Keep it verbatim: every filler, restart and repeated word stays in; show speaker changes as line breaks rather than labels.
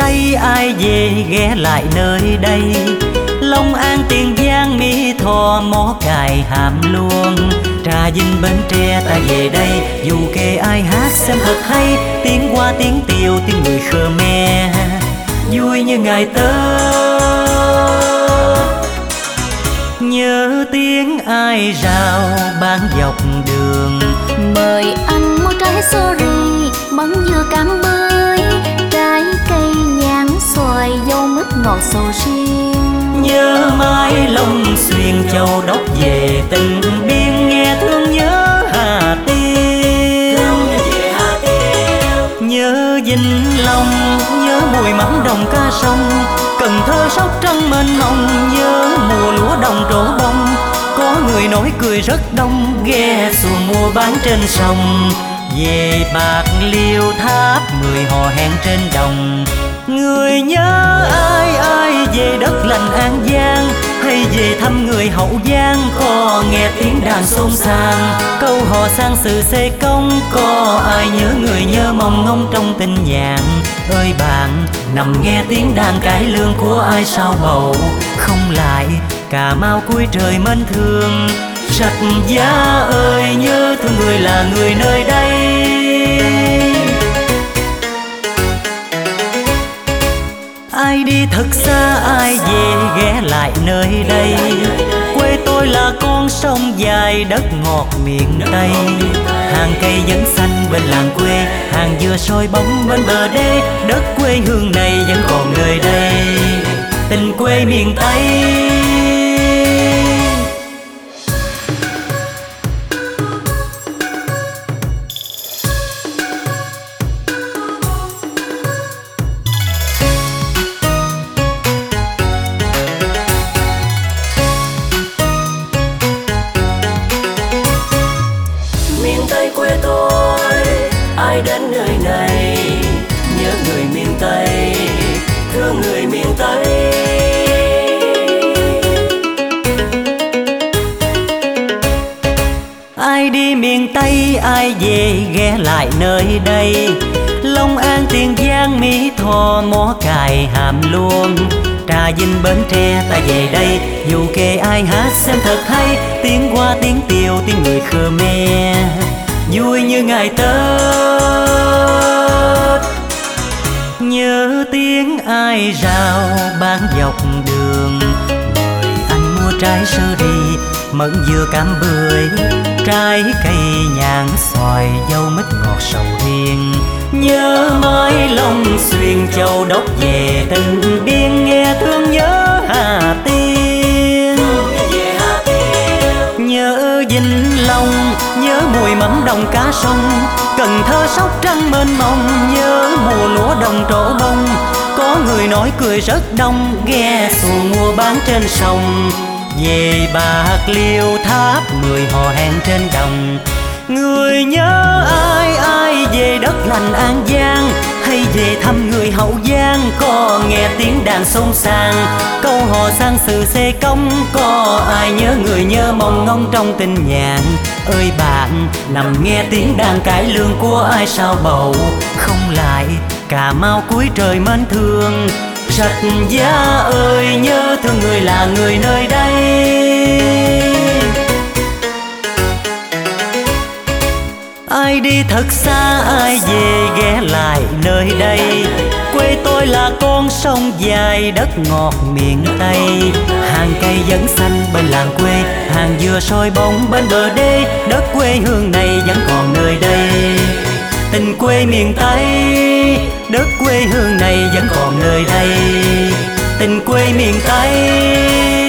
Tây ai về ghé lại nơi đây. Long An, Tiền Giang, Mỹ Tho, Mó Cày, Hàm Luông, Trà Vinh, Bến Tre ta về đây. Dù kể ai hát xem thật hay, tiếng Hoa tiếng Tiều tiếng người Khmer, vui như ngày Tết. Nhớ tiếng ai rào bán dọc đường.
Mời anh mua trái sơ ri, mận dừa cam bưởi, trái cây nhãn xoài, dâu mít ngọt sầu riêng.
Nhớ mãi Long Xuyên, Châu Đốc về Tịnh Biên, nghe thương nhớ Hà Tiên. Nhớ Vĩnh Long, nhớ mùi mắm đồng ca sông, Cần Thơ, Sóc Trăng mênh mông, nhớ mùa lúa đồng trổ bông. Có người nói cười rất đông, ghe xuồng mua bán trên sông. Về Bạc Liêu, Tháp Mười hò hẹn trên đồng. Người nhớ ai ai về đất lành An Giang, hay về thăm người Hậu Giang. Có nghe tiếng đàn xôn xang, câu hò sang sự xê công. Có ai nhớ người nhớ mong ngóng trong tình nhàn. Ơi bạn nằm nghe tiếng đàn cải lương của ai sao bầu. Không lại Cà Mau cuối trời mến thương. Sạch Giá ơi nhớ thương người là người nơi đây. Ai đi thật xa ai về ghé lại nơi đây. Quê tôi là con sông dài, đất ngọt miền Tây. Hàng cây vẫn xanh bên làng quê, hàng dừa soi bóng bên bờ đê. Đất quê hương này vẫn còn nơi đây, tình quê miền Tây. Miền Tây quê tôi, ai đến nơi này nhớ người miền Tây, thương người miền Tây. Ai đi miền Tây ai về ghé lại nơi đây. Long An, Tiền Giang, Mỹ Tho, Mó Cày, Hàm Luông, Trà Vinh, Bến Tre ta về đây. Dù kể ai hát xem thật hay, tiếng Hoa tiếng Tiều tiếng người Khmer, vui như ngày Tết. Nhớ tiếng ai rào bán dọc đường. Mời anh mua trái sơ ri, mận dừa cam bưởi, trái cây nhãn xoài, dâu mít ngọt sầu riêng. Nhớ mãi Long Xuyên, Châu Đốc về Tịnh Biên, nghe thương nhớ Hà Tiên. Nhớ Vĩnh Long, nhớ mùi mắm đồng cá sông, Cần Thơ, Sóc Trăng mênh mông, nhớ mùa lúa đồng trổ bông. Có người nói cười rất đông, ghe xuồng mua bán trên sông. Về Bạc Liêu, Tháp Mười hò hẹn trên đồng. Người nhớ ai ai về đất lành An Giang, hay về thăm người Hậu Giang. Có nghe tiếng đàn xôn xang, câu hò sang sự xê công. Có ai nhớ người nhớ mong ngóng trong tình nhàn. Ơi bạn nằm nghe tiếng đàn cải lương của ai sao bầu. Không lại Cà Mau cuối trời mến thương. Sạch Giá ơi nhớ thương người là người nơi đây. Ai đi thật xa ai về ghé lại nơi đây. Quê tôi là con sông dài, đất ngọt miền Tây. Hàng cây vẫn xanh bên làng quê, hàng dừa soi bóng bên bờ đê. Đất quê hương này vẫn còn nơi đây, tình quê miền Tây. Đất quê hương này vẫn còn nơi đây, tình quê miền Tây.